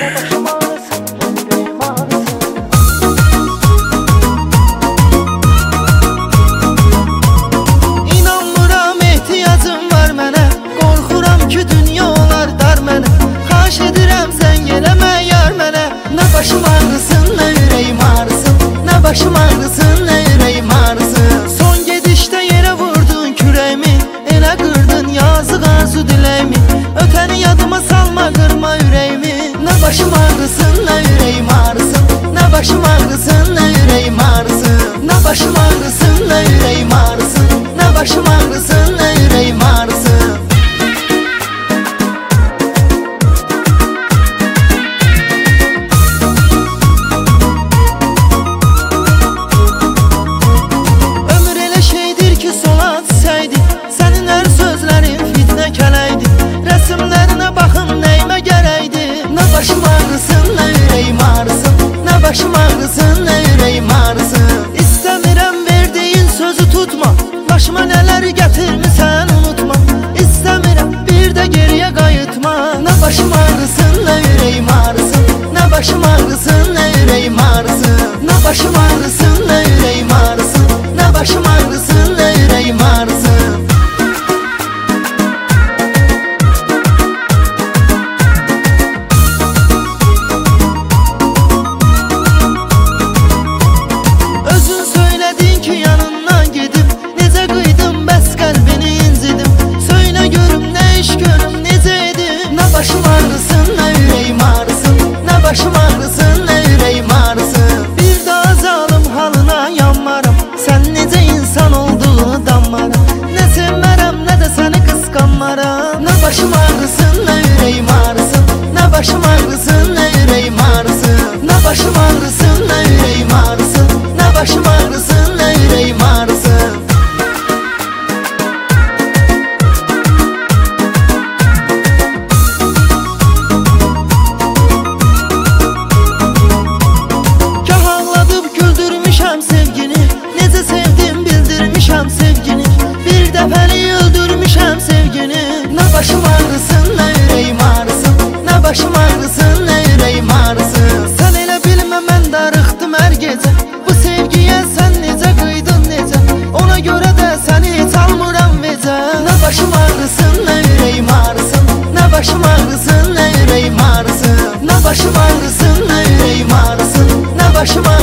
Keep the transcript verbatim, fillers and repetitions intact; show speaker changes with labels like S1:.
S1: İnanmıram ehtiyacım var mənə, qorxuram ki dünya olar dar mənə. Xahiş edirəm zəng eləmə yar mənə. Nə başım ağrısın, nə ürəyim ağrısın, nə başım ağrısın, nə ürəyim ağrısın. Son gedişdə yerə vurdun kürəyimi, elə qırdın yazıq arzu diləyimi. Ötəni yadıma salma, qırma ürəyimi. Nə başım ağrısın, nə ürəyim ağrısın, nə başım ağrısın, nə ürəyim ağrısın. Nə başım ağrısın, nə ürəyim ağrısın, nə başım ağrısın, nə ürəyim ağrısın. Ömür elə şeydir ki sola düşsəydi, sənin hər sözlərin fitnə kələydi. Rəsimlərinə baxın nəyimə gərəkdi. Nə başım ağrısın, nə ürəyim ağrısın, nə başım ağrısın, nə ürəyim ağrısın. İstəmirəm verdiyin sözü tutma, başıma nələr gətirmisən unutma. İstəmirəm bir də geriyə qayıtma. Nə başım ağrısın, nə ürəyim ağrısın, nə başım ağrısın, nə ürəyim ağrısın. Nə başım ağrısın, nə ürəyim ağrısın, nə başım ağrısın, nə ürəyim ağrısın. Özün söylədin ki yanından gedib, necə qıydım bəs qəlbini incidim. Söylə görüm nə iş görüm, necə edim. Nə başım ağrısın, nə ürəyim ağrısın, nə başım ağrısın, nə ürəyim ağrısın. Bir daha zalım halına yanmaram, sən necə insan olduğunu danmaram. Nə sevmərəm, nə də səni qısqanmaram. Nə başım ağrısın, nə ürəyim ağrısın, nə başım ağrısın, nə ürəyim ağrısın. Nə başım ağrısın, nə ürəyim ağrısın, nə başım ağrısın, nə ürəyim ağrısın. Gah ağladıb güldürmüşəm sevgini, necə sevdim bildirmişəm sevgini. Bir dəfəli öldürmüşəm sevgini. Nə başım ağrısın, nə ürəyim ağrısın, nə başım ağrısın, nə ürəyim ağrısın. Sən elə bilmə mən darıxdım hər gecə, bu sevgiyə sən necə qıydın necə. Ona görə də səni heç almıram vecə. Nə başım ağrısın, nə ürəyim ağrısın, nə başım ağrısın, nə ürəyim ağrısın. Nə başım ağrısın, nə ürəyim ağrısın, nə başım ağrısın.